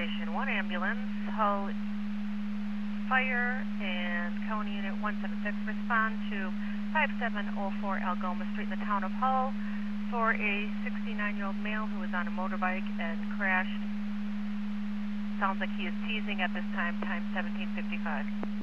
Station 1 ambulance, Hull Fire and County Unit 176 respond to 5704 Algoma Street in the town of Hull for a 69-year-old male who was on a motorbike and crashed. Sounds like he is teasing at this time, time 17:55.